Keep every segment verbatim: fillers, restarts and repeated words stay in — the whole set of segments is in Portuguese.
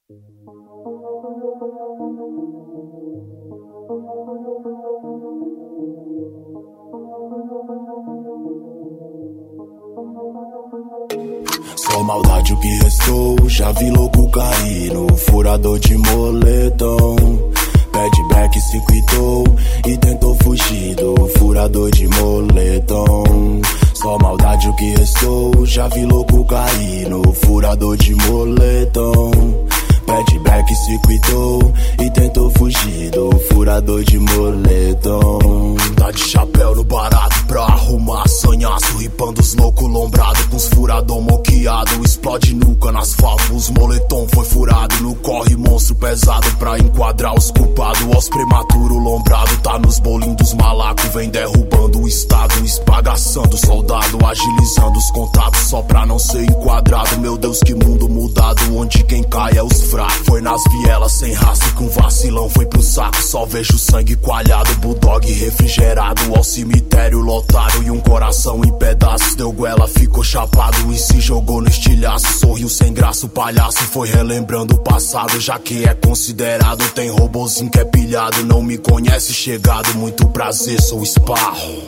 Só maldade o que restou, já vi louco cair no furador de moletom. Pede back, se quitou e tentou fugir do furador de moletom. Só maldade o que restou, já vi louco cair no furador de moletom. Pede back, se quitou e tentou fugir do furador de moletom. Tá de chapéu no barato pra arrumar sanhaço, ripando os loucos lombrado com os furador moqueado. Explode nuca no asfalto, os moletom foi furado. No corre monstro pesado pra enquadrar os culpados. Os prematuro lombrado tá nos bolinhos dos malacos. Vem derrubando o estado, espagaçando o soldado, agilizando os contatos só pra não ser enquadrado. Meu Deus, que mundo mudado, onde quem cai é os fracos. Foi nas vielas sem raça com vacilão foi pro saco. Só vejo sangue coalhado, bulldog refrigerado. Ao cemitério lotado e um coração em pedaços. Deu goela, ficou chapado e se jogou no estilhaço. Sorriu sem graça, o palhaço foi relembrando o passado. Já que é considerado, tem robozinho que é pilhado. Não me conhece chegado, muito prazer, sou Sparrow.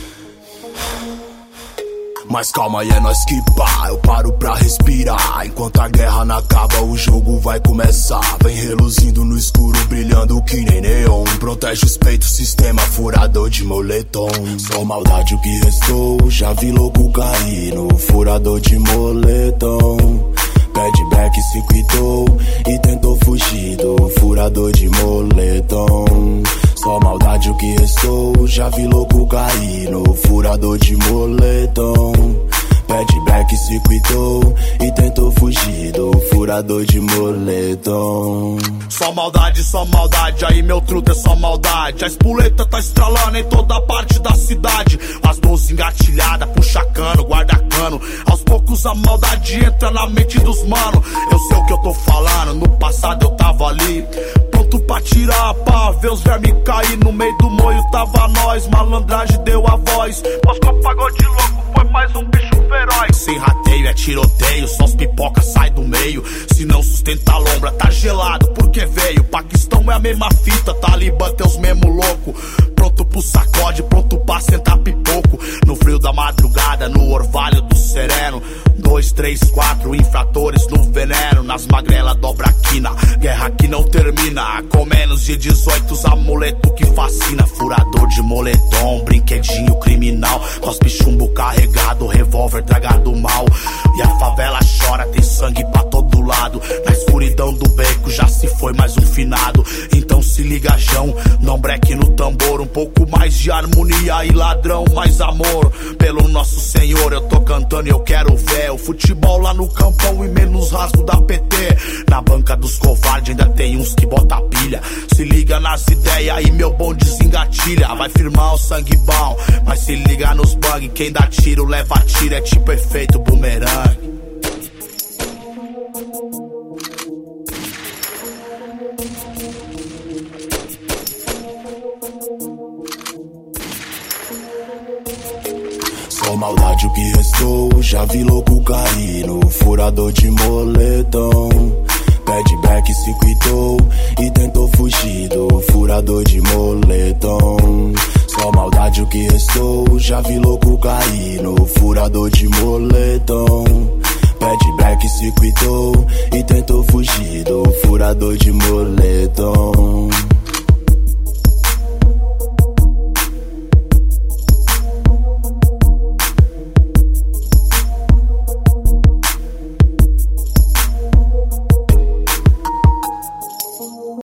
Mas calma aí, é nós que pá, eu paro pra respirar. Enquanto a guerra não acaba, o jogo vai começar. Vem reluzindo no escuro, brilhando que nem neon. Protege os peitos, sistema furador de moletom. Só maldade o que restou, já vi louco cair no furador de moletom. Pede back, se quitou e tentou fugir do furador de moletom. Só maldade o que restou, já vi louco cair no furador de moletom. Pede back, se quitou e tentou fugir do furador de moletom. Só maldade, só maldade, aí meu truta é só maldade. A espoleta tá estralando em toda parte da cidade. As doze engatilhadas, puxa cano, guarda cano. Aos poucos a maldade entra na mente dos mano. Eu sei o que eu tô falando, no passado eu tava ali, pronto pra tirar a pá, ver os vermes cair no meio do moio. Tava nós, malandragem deu a voz. Pós-copo pagou de louco, foi mais um bicho feroz. Sem rateio é tiroteio, só os pipoca sai do meio. Se não sustenta a lombra, tá gelado porque veio. Paquistão é a mesma fita, Talibã tem os mesmo louco. Pronto pro sacode, pronto pra sentar pipoco. No frio da madrugada, no orvalho do sereno. Dois, três, quatro infratores no veneno. Nas magrelas dobra a quina, guerra que não termina. Com menos de dezoito, os amuleto que fascina. Furador de moletom, brinquedinho criminal. Cospe chumbo carregado, revólver tragado mal. E a favela chora, tem sangue pra todo lado. Na escuridão do beco já se foi mais um finado. Então se liga, Jão, não breque no tambor. Um pouco mais de harmonia e ladrão, mais amor. Pelo nosso Senhor eu tô cantando e eu quero ver o futebol lá no campão e menos rasgo da P T. Na banca dos covardes ainda tem uns que bota pilha. Se liga nas ideias e meu bom desengatilha. Vai firmar o sangue bom, mas se liga nos bug. Quem dá tiro leva tiro, é tipo efeito bumerangue. Só maldade o que restou, já vi louco cair no furador de moletom.